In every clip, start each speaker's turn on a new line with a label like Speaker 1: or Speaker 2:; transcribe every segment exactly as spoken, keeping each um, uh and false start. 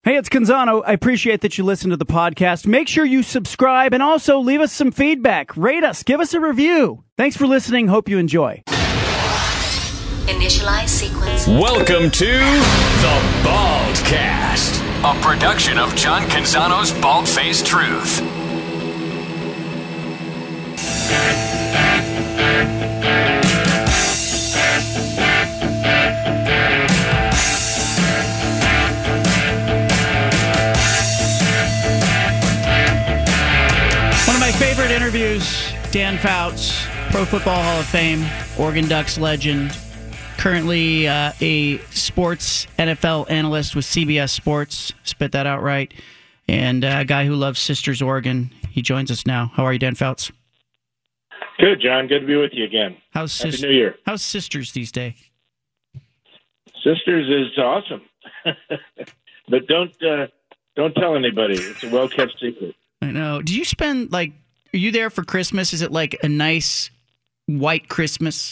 Speaker 1: Hey, it's Canzano. I appreciate that you listen to the podcast. Make sure you subscribe and also leave us some feedback. Rate us. Give us a review. Thanks for listening. Hope you enjoy.
Speaker 2: Initialize sequence.
Speaker 3: Welcome to The Baldcast, a production of John Canzano's Bald-Faced Truth.
Speaker 1: Favorite interviews, Dan Fouts, Pro Football Hall of Fame, Oregon Ducks legend, currently uh, a sports N F L analyst with C B S Sports, spit that out right, and uh, a guy who loves Sisters, Oregon. He joins us now. How are you, Dan Fouts?
Speaker 4: Good, John. Good to be with you again.
Speaker 1: How's
Speaker 4: Happy
Speaker 1: sis-
Speaker 4: New Year.
Speaker 1: How's Sisters these days?
Speaker 4: Sisters is awesome, but don't uh, don't tell anybody. It's a well-kept secret.
Speaker 1: I know. Do you spend, like, are you there for Christmas? Is it like a nice white Christmas?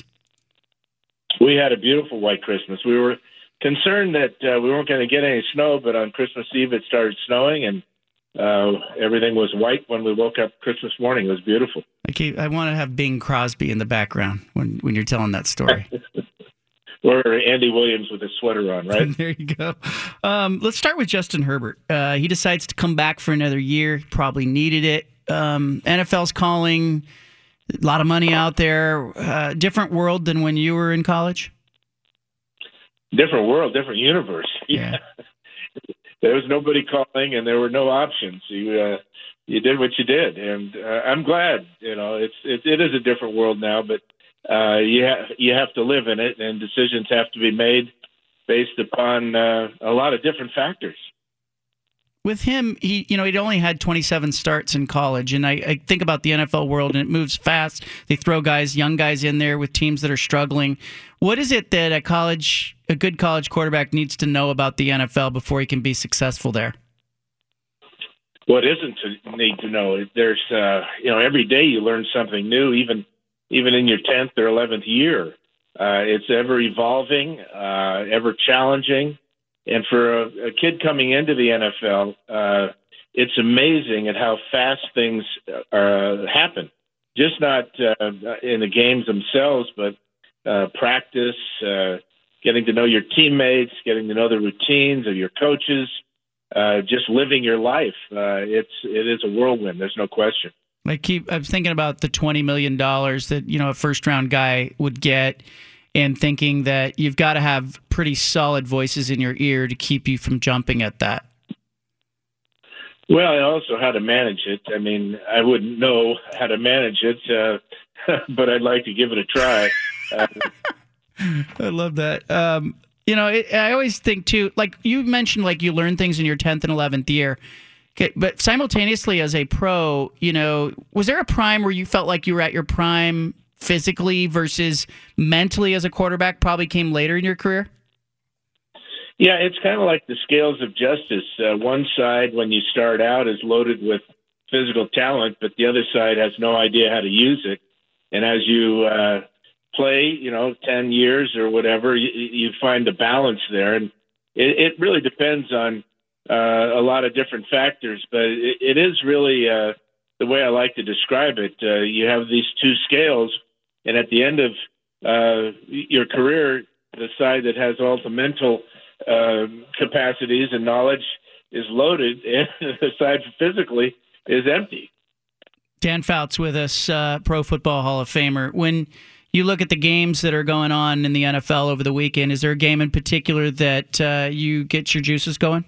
Speaker 4: We had a beautiful white Christmas. We were concerned that uh, we weren't going to get any snow, but on Christmas Eve it started snowing, and uh, everything was white when we woke up Christmas morning. It was beautiful.
Speaker 1: I keep, I want to have Bing Crosby in the background when, when you're telling that story.
Speaker 4: Or Andy Williams with his sweater on, right?
Speaker 1: There you go. Um, let's start with Justin Herbert. Uh, he decides to come back for another year. Probably needed it. Um, N F L's calling. A lot of money out there. Uh, different world than when you were in college?
Speaker 4: Different world, different universe.
Speaker 1: Yeah.
Speaker 4: There was nobody calling, and there were no options. You uh, you did what you did, and uh, I'm glad. You know, it's it, it is a different world now, but uh, you ha- you have to live in it, and decisions have to be made based upon uh, a lot of different factors.
Speaker 1: With him, he you know he'd only had twenty-seven starts in college, and I, I think about the N F L world, and it moves fast. They throw guys, young guys, in there with teams that are struggling. What is it that a college, a good college quarterback needs to know about the N F L before he can be successful there?
Speaker 4: What isn't to need to know? There's uh, you know every day you learn something new, even even in your tenth or eleventh year. Uh, it's ever evolving, uh, ever challenging. And for a, a kid coming into the N F L, uh, it's amazing at how fast things uh, happen. Just not uh, in the games themselves, but uh, practice, uh, getting to know your teammates, getting to know the routines of your coaches, uh, just living your life. Uh, it's it is a whirlwind. There's no question.
Speaker 1: I keep. I was thinking about the twenty million dollars that you know a first round guy would get, and thinking that you've got to have pretty solid voices in your ear to keep you from jumping at that.
Speaker 4: Well, and also how to manage it. I mean, I wouldn't know how to manage it, uh, but I'd like to give it a try. Uh,
Speaker 1: I love that. Um, you know, it, I always think, too, like you mentioned, like you learn things in your tenth and eleventh year. Okay, but simultaneously as a pro, you know, was there a prime where you felt like you were at your prime physically versus mentally as a quarterback probably came later in your career?
Speaker 4: Yeah, it's kind of like the scales of justice. Uh, one side, when you start out, is loaded with physical talent, but the other side has no idea how to use it. And as you uh, play, you know, ten years or whatever, you, you find the balance there. And it, it really depends on uh, a lot of different factors, but it, it is really uh, the way I like to describe it. Uh, you have these two scales, and at the end of uh, your career, the side that has all the mental uh, capacities and knowledge is loaded, and the side physically is empty.
Speaker 1: Dan Fouts with us, uh, Pro Football Hall of Famer. When you look at the games that are going on in the N F L over the weekend, is there a game in particular that uh, you get your juices going?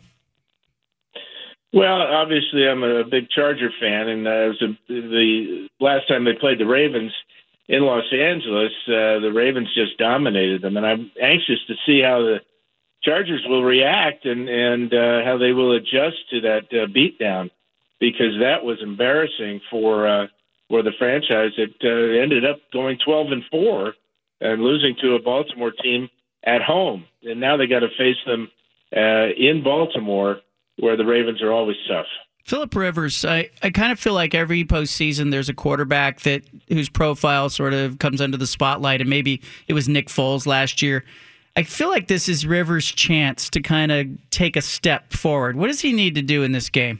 Speaker 4: Well, obviously, I'm a big Charger fan, and uh, it was a, the last time they played the Ravens in Los Angeles, uh, the Ravens just dominated them, and I'm anxious to see how the Chargers will react and, and uh, how they will adjust to that uh, beatdown, because that was embarrassing for uh, for the franchise. It uh, ended up going twelve and four and losing to a Baltimore team at home, and now they got to face them uh, in Baltimore, where the Ravens are always tough.
Speaker 1: Phillip Rivers, I, I kind of feel like every postseason there's a quarterback that whose profile sort of comes under the spotlight, and maybe it was Nick Foles last year. I feel like this is Rivers' chance to kind of take a step forward. What does he need to do in this game?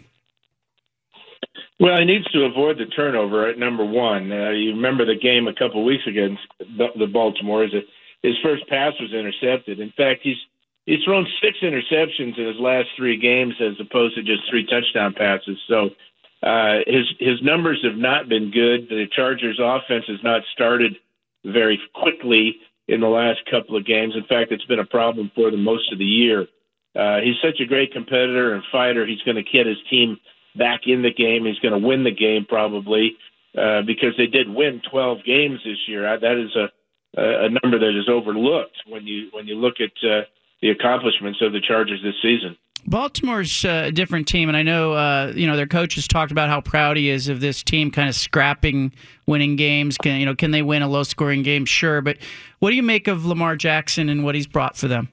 Speaker 4: Well, he needs to avoid the turnover at number one. Uh, you remember the game a couple of weeks against the Baltimore. His first pass was intercepted. In fact, he's he's thrown six interceptions in his last three games as opposed to just three touchdown passes. So uh, his his numbers have not been good. The Chargers' offense has not started very quickly in the last couple of games. In fact, it's been a problem for them most of the year. Uh, he's such a great competitor and fighter. He's going to get his team back in the game. He's going to win the game probably uh, because they did win twelve games this year. I, that is a a number that is overlooked when you when you look at uh, the accomplishments of the Chargers this season.
Speaker 1: Baltimore's uh, a different team, and I know uh, you know their coach has talked about how proud he is of this team, kind of scrapping, winning games. Can you know can they win a low-scoring game? Sure, but what do you make of Lamar Jackson and what he's brought for them?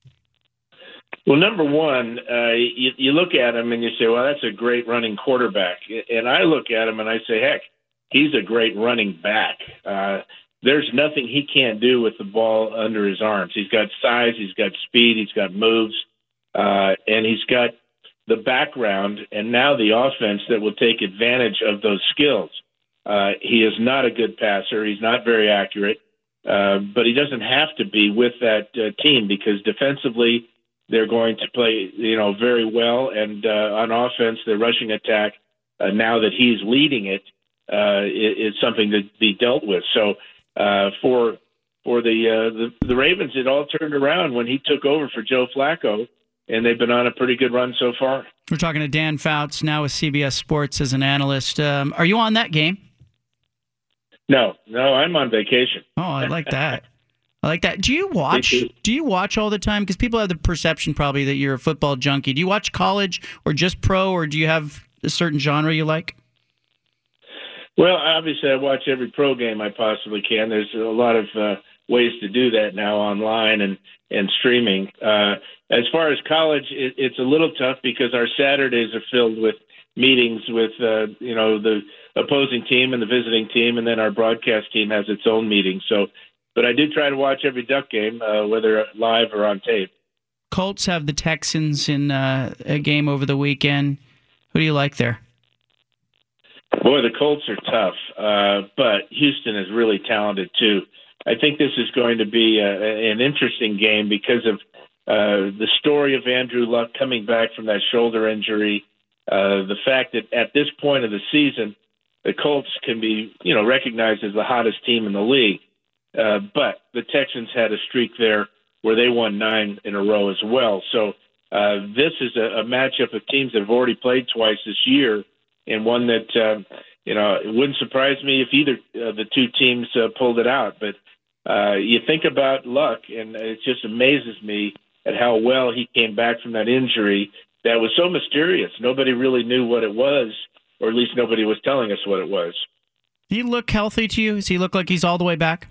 Speaker 4: Well, number one, uh, you, you look at him and you say, well, that's a great running quarterback. And I look at him and I say, heck, he's a great running back. Uh, there's nothing he can't do with the ball under his arms. He's got size, he's got speed, he's got moves, uh, and he's got the background and now the offense that will take advantage of those skills. Uh, he is not a good passer. He's not very accurate, uh, but he doesn't have to be with that uh, team because defensively, they're going to play, you know, very well, and uh, on offense, their rushing attack, uh, now that he's leading it, uh, is, is something to be dealt with. So uh, for for the, uh, the the Ravens, it all turned around when he took over for Joe Flacco, and they've been on a pretty good run so far.
Speaker 1: We're talking to Dan Fouts, now with C B S Sports as an analyst. Um, are you on that game?
Speaker 4: No, no, I'm on vacation.
Speaker 1: Oh, I like that. I like that. Do you watch? Do you watch all the time? Because people have the perception probably that you're a football junkie. Do you watch college or just pro, or do you have a certain genre you like?
Speaker 4: Well, obviously, I watch every pro game I possibly can. There's a lot of uh, ways to do that now online and and streaming. Uh, as far as college, it, it's a little tough because our Saturdays are filled with meetings with uh, you know the opposing team and the visiting team, and then our broadcast team has its own meeting. So. But I do try to watch every Duck game, uh, whether live or on tape.
Speaker 1: Colts have the Texans in uh, a game over the weekend. Who do you like there?
Speaker 4: Boy, the Colts are tough, uh, but Houston is really talented too. I think this is going to be a, an interesting game because of uh, the story of Andrew Luck coming back from that shoulder injury, uh, the fact that at this point of the season, the Colts can be, you know, recognized as the hottest team in the league. Uh, but the Texans had a streak there where they won nine in a row as well. So uh, this is a, a matchup of teams that have already played twice this year, and one that, uh, you know, it wouldn't surprise me if either of uh, the two teams uh, pulled it out. But uh, you think about Luck, and it just amazes me at how well he came back from that injury that was so mysterious. Nobody really knew what it was, or at least nobody was telling us what it was.
Speaker 1: Does he look healthy to you? Does he look like he's all the way back?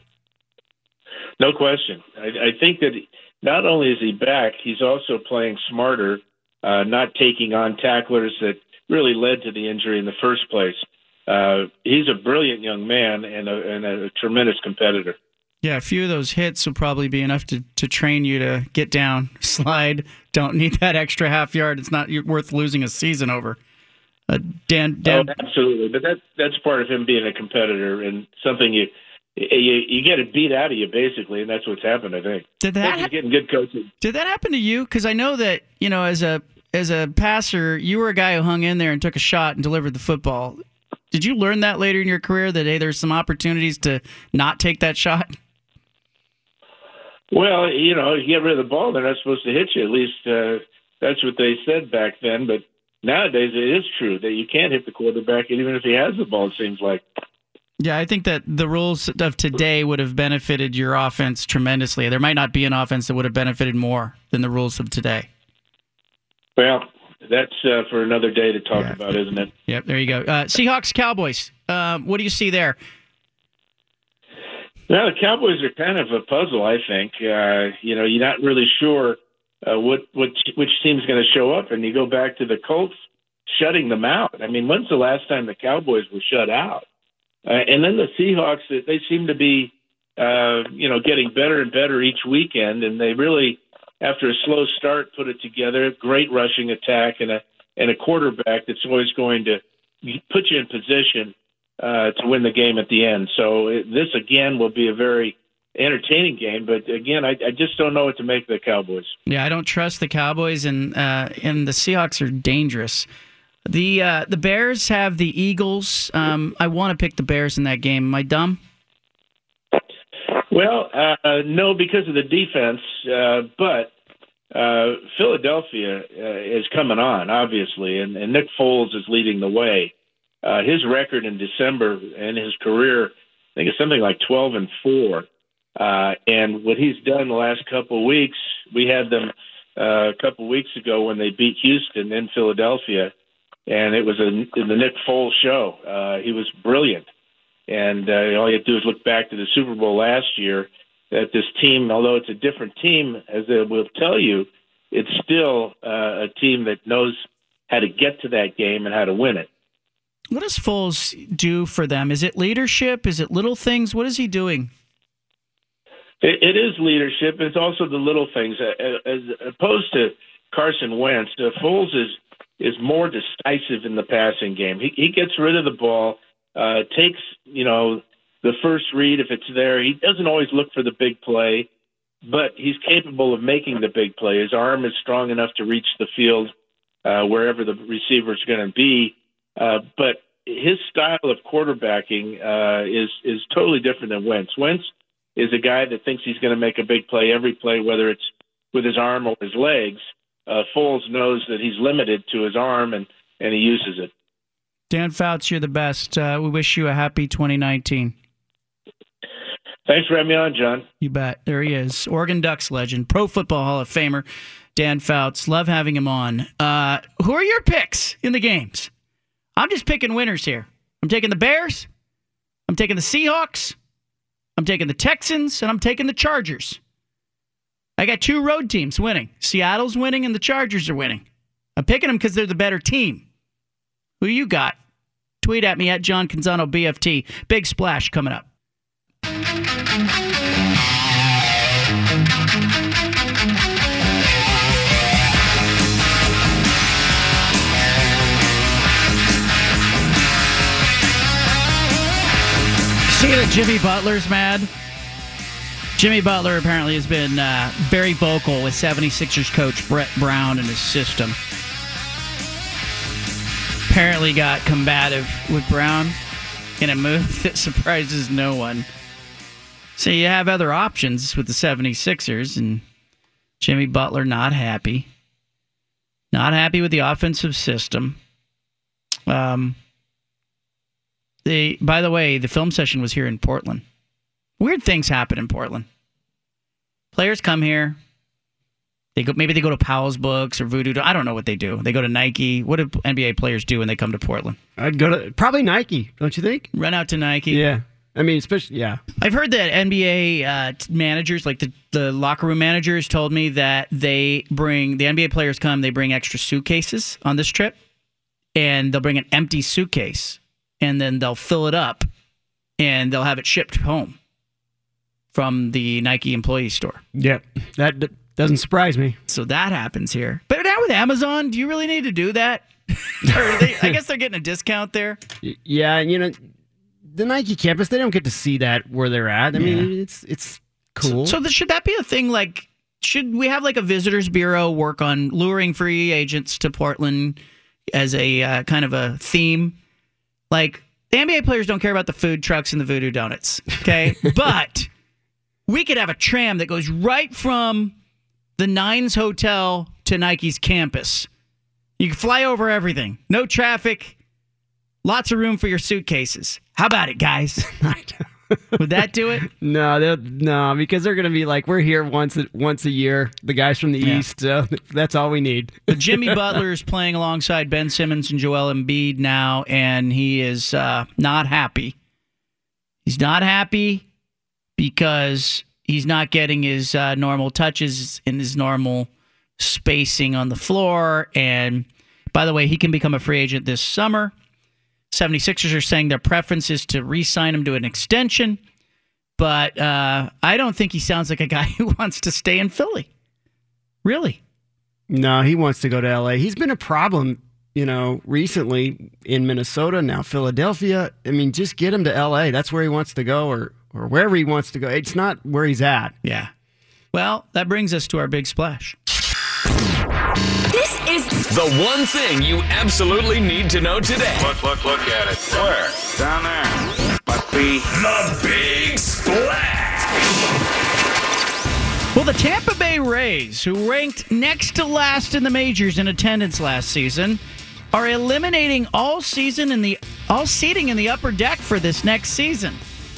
Speaker 4: No question. I, I think that not only is he back, he's also playing smarter, uh, not taking on tacklers that really led to the injury in the first place. Uh, he's a brilliant young man and a, and a tremendous competitor.
Speaker 1: Yeah, a few of those hits will probably be enough to, to train you to get down, slide. Don't need that extra half yard. It's not worth losing a season over. Uh, Dan, Dan.
Speaker 4: Oh, absolutely. But that, that's part of him being a competitor and something you – You, you get it beat out of you, basically, and that's what's happened, I think.
Speaker 1: Did that
Speaker 4: ha- getting good coaching.
Speaker 1: Did that happen to you? Because I know that, you know, as a as a passer, you were a guy who hung in there and took a shot and delivered the football. Did you learn that later in your career, that, hey, there's some opportunities to not take that shot?
Speaker 4: Well, you know, you get rid of the ball, they're not supposed to hit you. At least uh, that's what they said back then. But nowadays it is true that you can't hit the quarterback, even if he has the ball, it seems like.
Speaker 1: Yeah, I think that the rules of today would have benefited your offense tremendously. There might not be an offense that would have benefited more than the rules of today.
Speaker 4: Well, that's uh, for another day to talk yeah. about, isn't it?
Speaker 1: Yep, there you go. Uh, Seahawks, Cowboys. Um, what do you see there?
Speaker 4: Well, the Cowboys are kind of a puzzle, I think. Uh, you know, you're not really sure uh, what, what which team's going to show up, and you go back to the Colts shutting them out. I mean, when's the last time the Cowboys were shut out? Uh, and then the Seahawks, they seem to be uh, you know, getting better and better each weekend. And they really, after a slow start, put it together. Great rushing attack and a and a quarterback that's always going to put you in position uh, to win the game at the end. So it, this, again, will be a very entertaining game. But, again, I, I just don't know what to make of the Cowboys.
Speaker 1: Yeah, I don't trust the Cowboys, and uh, and the Seahawks are dangerous. The uh, the Bears have the Eagles. Um, I want to pick the Bears in that game. Am I dumb?
Speaker 4: Well, uh, no, because of the defense. Uh, but uh, Philadelphia uh, is coming on, obviously, and, and Nick Foles is leading the way. Uh, his record in December and his career, I think, is something like twelve and four. Uh, and what he's done the last couple of weeks, we had them uh, a couple of weeks ago when they beat Houston in Philadelphia, and it was a, in the Nick Foles show. Uh, he was brilliant. And uh, all you have to do is look back to the Super Bowl last year, that this team, although it's a different team, as they will tell you, it's still uh, a team that knows how to get to that game and how to win it.
Speaker 1: What does Foles do for them? Is it leadership? Is it little things? What is he doing?
Speaker 4: It, it is leadership. It's also the little things. As opposed to Carson Wentz, uh, Foles is is more decisive in the passing game. He, he gets rid of the ball, uh, takes, you know, the first read if it's there. He doesn't always look for the big play, but he's capable of making the big play. His arm is strong enough to reach the field uh, wherever the receiver is going to be. Uh, but his style of quarterbacking uh, is is totally different than Wentz. Wentz is a guy that thinks he's going to make a big play every play, whether it's with his arm or his legs. Uh, Foles knows that he's limited to his arm, and, and he uses it.
Speaker 1: Dan Fouts, you're the best. Uh, we wish you a happy twenty nineteen.
Speaker 4: Thanks for having me on, John.
Speaker 1: You bet. There he is. Oregon Ducks legend, Pro Football Hall of Famer, Dan Fouts. Love having him on. Uh, who are your picks in the games? I'm just picking winners here. I'm taking the Bears. I'm taking the Seahawks. I'm taking the Texans, and I'm taking the Chargers. I got two road teams winning. Seattle's winning, and the Chargers are winning. I'm picking them because they're the better team. Who you got? Tweet at me at John Canzano B F T. Big splash coming up. See that Jimmy Butler's mad? Jimmy Butler apparently has been uh, very vocal with seventy-sixers coach Brett Brown and his system. Apparently got combative with Brown in a move that surprises no one. So you have other options with the seventy-sixers, and Jimmy Butler not happy. Not happy with the offensive system. Um... They, by the way, the film session was here in Portland. Weird things happen in Portland. Players come here. They go. Maybe they go to Powell's Books or Voodoo. I don't know what they do. They go to Nike. What do N B A players do when they come to Portland?
Speaker 2: I'd go to probably Nike, don't you think?
Speaker 1: Run out to Nike.
Speaker 2: Yeah. I mean, especially, yeah.
Speaker 1: I've heard that N B A uh, managers, like the, the locker room managers, told me that they bring, the N B A players come, they bring extra suitcases on this trip, and they'll bring an empty suitcase. And then they'll fill it up, and they'll have it shipped home from the Nike employee store.
Speaker 2: Yep, that d- doesn't surprise me.
Speaker 1: So that happens here. But now with Amazon, do you really need to do that? Or they, I guess they're getting a discount there.
Speaker 2: Yeah, you know, the Nike campus, they don't get to see that where they're at. I yeah. mean, it's it's cool.
Speaker 1: So, so the, should that be a thing? Like, should we have like a visitors bureau work on luring free agents to Portland as a uh, kind of a theme? Like, the N B A players don't care about the food trucks and the Voodoo Donuts, okay? But we could have a tram that goes right from the Nines Hotel to Nike's campus. You can fly over everything. No traffic. Lots of room for your suitcases. How about it, guys? Would that do it?
Speaker 2: No, no, because they're going to be like, we're here once a, once a year, the guys from the yeah. East, so that's all we need.
Speaker 1: But Jimmy Butler is playing alongside Ben Simmons and Joel Embiid now, and he is uh, not happy. He's not happy because he's not getting his uh, normal touches and his normal spacing on the floor. And, by the way, he can become a free agent this summer. seventy-sixers are saying their preference is to re-sign him to an extension. but uh, I don't think he sounds like a guy who wants to stay in Philly. Really?
Speaker 2: No, he wants to go to L A. He's been a problem, you know, recently in Minnesota, now Philadelphia. I mean, just get him to L A. That's where he wants to go, or or wherever he wants to go. It's not where he's at.
Speaker 1: Yeah. Well, that brings us to our big splash.
Speaker 3: This is the one thing you absolutely need to know today.
Speaker 5: Look, look, look at it. Where? Down there. Must be
Speaker 3: The Big Splash.
Speaker 1: Well, the Tampa Bay Rays, who ranked next to last in the majors in attendance last season, are eliminating all season in the all seating in the upper deck for this next season.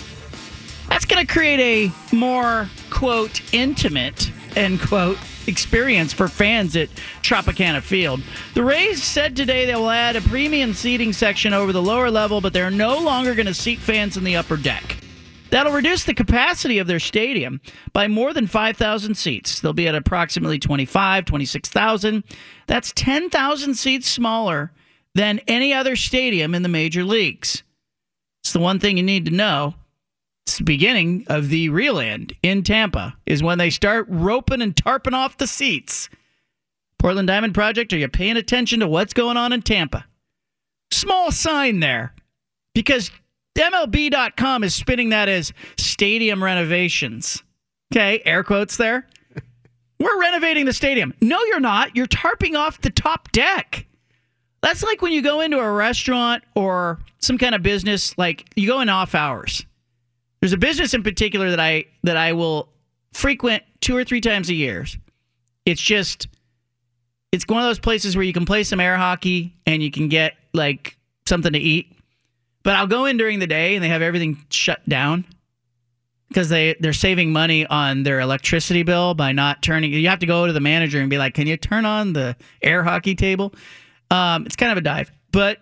Speaker 1: That's going to create a more, quote, intimate, end quote, experience for fans at Tropicana Field. The Rays said today they will add a premium seating section over the lower level, but they're no longer going to seat fans in the upper deck. That'll reduce the capacity of their stadium by more than five thousand seats. They'll be at approximately twenty-five, twenty-six thousand. That's ten thousand seats smaller than any other stadium in the major leagues. It's the one thing you need to know. It's the beginning of the real end in Tampa is when they start roping and tarping off the seats. Portland Diamond Project, are you paying attention to what's going on in Tampa? Small sign there, because M L B dot com is spinning that as stadium renovations. Okay, air quotes there. We're renovating the stadium. No, you're not. You're tarping off the top deck. That's like when you go into a restaurant or some kind of business, like you go in off hours. There's a business in particular that I that I will frequent two or three times a year. It's just, it's one of those places where you can play some air hockey and you can get like something to eat. But I'll go in during the day and they have everything shut down because they, they're saving money on their electricity bill by not turning. You have to go to the manager and be like, can you turn on the air hockey table? Um, it's kind of a dive. But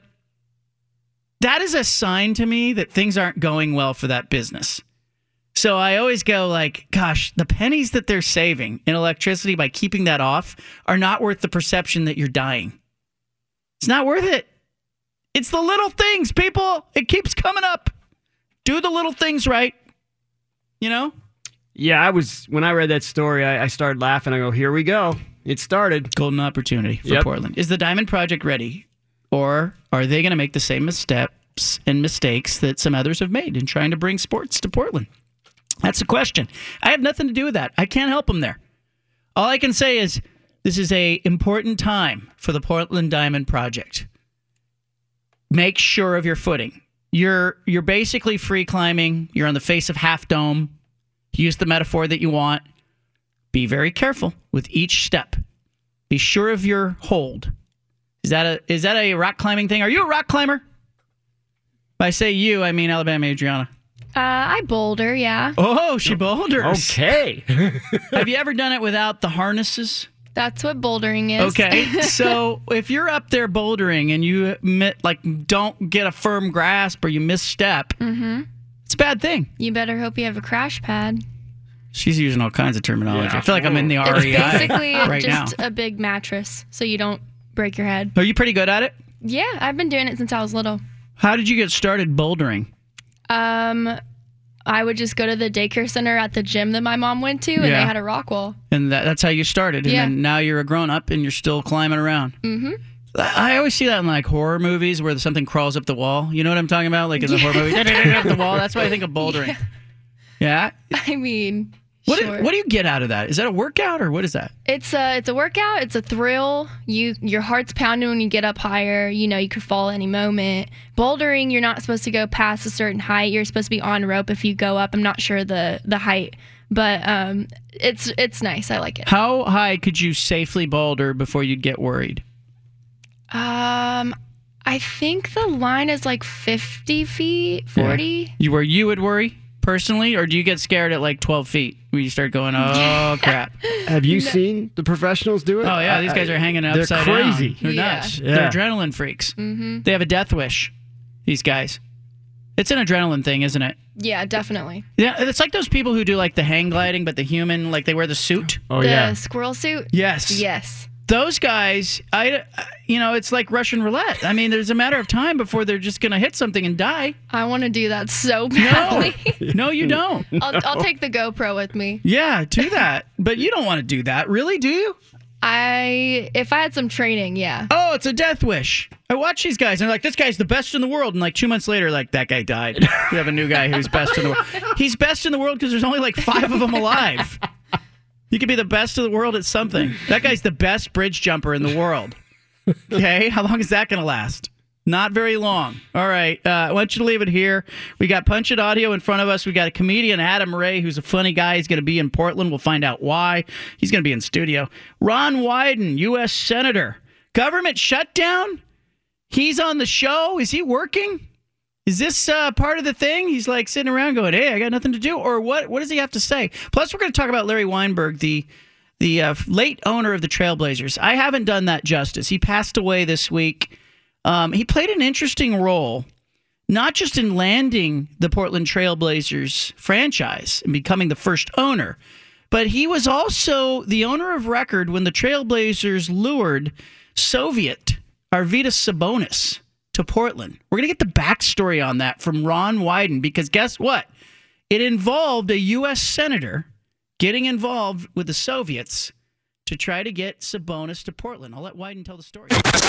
Speaker 1: that is a sign to me that things aren't going well for that business. So I always go like, gosh, the pennies that they're saving in electricity by keeping that off are not worth the perception that you're dying. It's not worth it. It's the little things, people. It keeps coming up. Do the little things right. You know?
Speaker 2: Yeah, I was, when I read that story, I, I started laughing. I go, here we go. It started.
Speaker 1: Golden opportunity for
Speaker 2: Yep.
Speaker 1: Portland. Is the Diamond Project ready? Or are they going to make the same missteps and mistakes that some others have made in trying to bring sports to Portland? That's the question. I have nothing to do with that. I can't help them there. All I can say is this is a important time for the Portland Diamond Project. Make sure of your footing. You're you're basically free climbing. You're on the face of Half Dome. Use the metaphor that you want. Be very careful with each step. Be sure of your hold. Is that a is that a rock climbing thing? Are you a rock climber? By say you, I mean Alabama Adriana.
Speaker 6: Uh, I boulder, yeah.
Speaker 1: Oh, she boulders.
Speaker 2: Okay.
Speaker 1: Have you ever done it without the harnesses?
Speaker 6: That's what bouldering is.
Speaker 1: Okay, so if you're up there bouldering and you mi- like don't get a firm grasp or you misstep, mm-hmm. it's a bad thing.
Speaker 6: You better hope you have a crash pad.
Speaker 1: She's using all kinds of terminology.
Speaker 2: Yeah.
Speaker 1: I feel like I'm in the
Speaker 6: It's
Speaker 1: R E I
Speaker 6: basically
Speaker 1: right
Speaker 6: just
Speaker 1: now.
Speaker 6: a big mattress, so you don't break your head.
Speaker 1: Are you pretty good at it?
Speaker 6: Yeah, I've been doing it since I was little.
Speaker 1: How did you get started bouldering?
Speaker 6: Um, I would just go to the daycare center at the gym that my mom went to, and
Speaker 1: Yeah.
Speaker 6: they had a rock wall.
Speaker 1: And that, that's how you started. And
Speaker 6: Yeah.
Speaker 1: then now you're a grown up and you're still climbing around.
Speaker 6: Mm-hmm.
Speaker 1: I I always see that in like horror movies where something crawls up the wall. You know what I'm talking about? Like in the horror movie, up the wall. That's why I think of bouldering. Yeah.
Speaker 6: I mean,
Speaker 1: What
Speaker 6: sure.
Speaker 1: do, what do you get out of that? Is that a workout or what is that?
Speaker 6: It's a it's a workout. It's a thrill. You your heart's pounding when you get up higher. You know you could fall any moment. Bouldering, you're not supposed to go past a certain height. You're supposed to be on rope if you go up. I'm not sure the the height, but um, it's it's nice. I like it.
Speaker 1: How high could you safely boulder before you'd get worried?
Speaker 6: Um, I think the line is like fifty feet, forty.
Speaker 1: Yeah. You where you would worry personally, or do you get scared at like twelve feet when you start going, oh crap?
Speaker 2: Have you seen the professionals do it?
Speaker 1: Oh yeah, these guys are hanging
Speaker 2: They're
Speaker 1: upside
Speaker 2: crazy.
Speaker 1: down. They're
Speaker 6: Yeah.
Speaker 1: nuts.
Speaker 2: Yeah.
Speaker 1: They're adrenaline freaks.
Speaker 6: Mm-hmm.
Speaker 1: They have a death wish. These guys. It's an adrenaline thing, isn't it?
Speaker 6: Yeah, definitely.
Speaker 1: Yeah, it's like those people who do like the hang gliding, but the human, like they wear the suit.
Speaker 2: Oh,
Speaker 6: the
Speaker 2: yeah.
Speaker 6: squirrel suit.
Speaker 1: Yes.
Speaker 6: Yes.
Speaker 1: those guys, I, you know, it's like Russian roulette. I mean, there's a matter of time before they're just going to hit something and die.
Speaker 6: I want to do that so badly.
Speaker 1: No, no, you don't.
Speaker 6: I'll, I'll take the GoPro with me.
Speaker 1: Yeah, do that. But you don't want to do that, really, do you?
Speaker 6: I, if I had some training, yeah.
Speaker 1: Oh, it's a death wish. I watch these guys, and they're like, this guy's the best in the world. And like two months later, like, that guy died. We have a new guy who's best in the world. He's best in the world because there's only like five of them alive. You could be the best of the world at something. That guy's the best bridge jumper in the world. Okay, how long is that going to last? Not very long. All right, uh, I want you to leave it here. We got Punch It Audio in front of us. We got a comedian, Adam Ray, who's a funny guy. He's going to be in Portland. We'll find out why. He's going to be in studio. Ron Wyden, U S Senator. Government shutdown? He's on the show? Is he working? Is this uh, part of the thing? He's like sitting around going, hey, I got nothing to do. Or what What does he have to say? Plus, we're going to talk about Larry Weinberg, the the uh, late owner of the Trailblazers. I haven't done that justice. He passed away this week. Um, he played an interesting role, not just in landing the Portland Trailblazers franchise and becoming the first owner, but he was also the owner of record when the Trailblazers lured Soviet Arvydas Sabonis to Portland. We're going to get the backstory on that from Ron Wyden, because guess what? It involved a U S senator getting involved with the Soviets to try to get Sabonis to Portland. I'll let Wyden tell the story.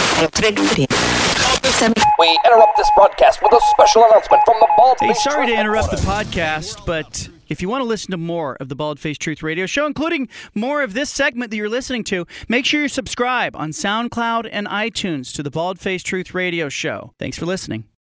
Speaker 7: We interrupt this broadcast with a special announcement from the Bald
Speaker 1: Hey,
Speaker 7: Face
Speaker 1: sorry to
Speaker 7: Truth
Speaker 1: interrupt the
Speaker 7: Reporter.
Speaker 1: podcast, but if you want to listen to more of the Bald Face Truth Radio Show, including more of this segment that you're listening to, make sure you subscribe on SoundCloud and iTunes to the Bald Face Truth Radio Show. Thanks for listening.